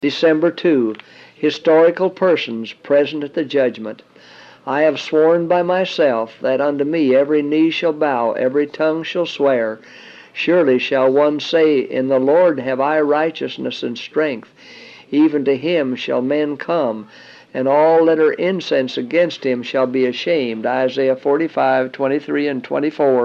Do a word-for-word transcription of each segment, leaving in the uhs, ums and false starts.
December second. Historical persons present at the judgment. I have sworn by myself that unto me every knee shall bow, every tongue shall swear. Surely shall one say, In the Lord have I righteousness and strength. Even to him shall men come, and all that are incensed against him shall be ashamed. Isaiah forty-five, twenty-three and twenty-four.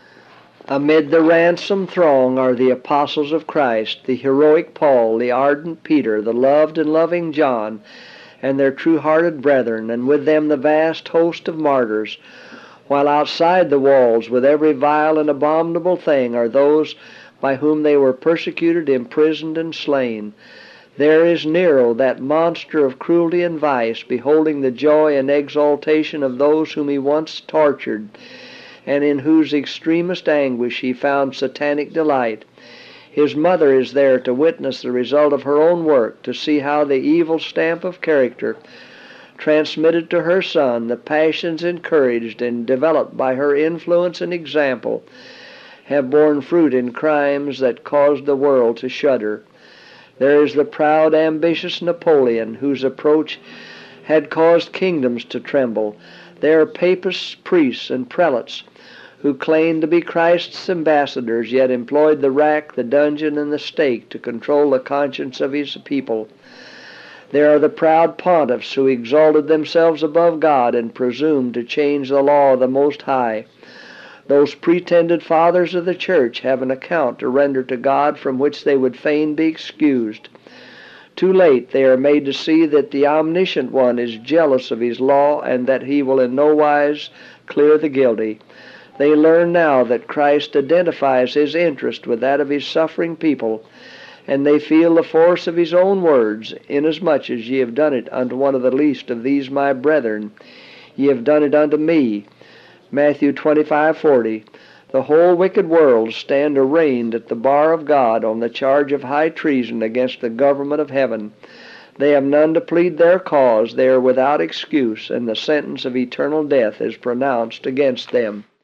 Amid the ransomed throng are the apostles of Christ, the heroic Paul, the ardent Peter, the loved and loving John, and their true-hearted brethren, and with them the vast host of martyrs, while outside the walls with every vile and abominable thing are those by whom they were persecuted, imprisoned, and slain. There is Nero, that monster of cruelty and vice, beholding the joy and exaltation of those whom he once tortured, and in whose extremest anguish he found satanic delight. His mother is there to witness the result of her own work, to see how the evil stamp of character transmitted to her son, the passions encouraged and developed by her influence and example, have borne fruit in crimes that caused the world to shudder. There is the proud, ambitious Napoleon, whose approach had caused kingdoms to tremble. There are papists, priests, and prelates, who claimed to be Christ's ambassadors, yet employed the rack, the dungeon, and the stake to control the conscience of his people. There are the proud pontiffs who exalted themselves above God and presumed to change the law of the Most High. Those pretended fathers of the church have an account to render to God from which they would fain be excused. Too late they are made to see that the Omniscient One is jealous of his law, and that he will in no wise clear the guilty. They learn now that Christ identifies his interest with that of his suffering people, and they feel the force of his own words, Inasmuch as ye have done it unto one of the least of these my brethren, ye have done it unto me. Matthew twenty-five, forty. The whole wicked world stand arraigned at the bar of God on the charge of high treason against the government of heaven. They have none to plead their cause, they are without excuse, and the sentence of eternal death is pronounced against them.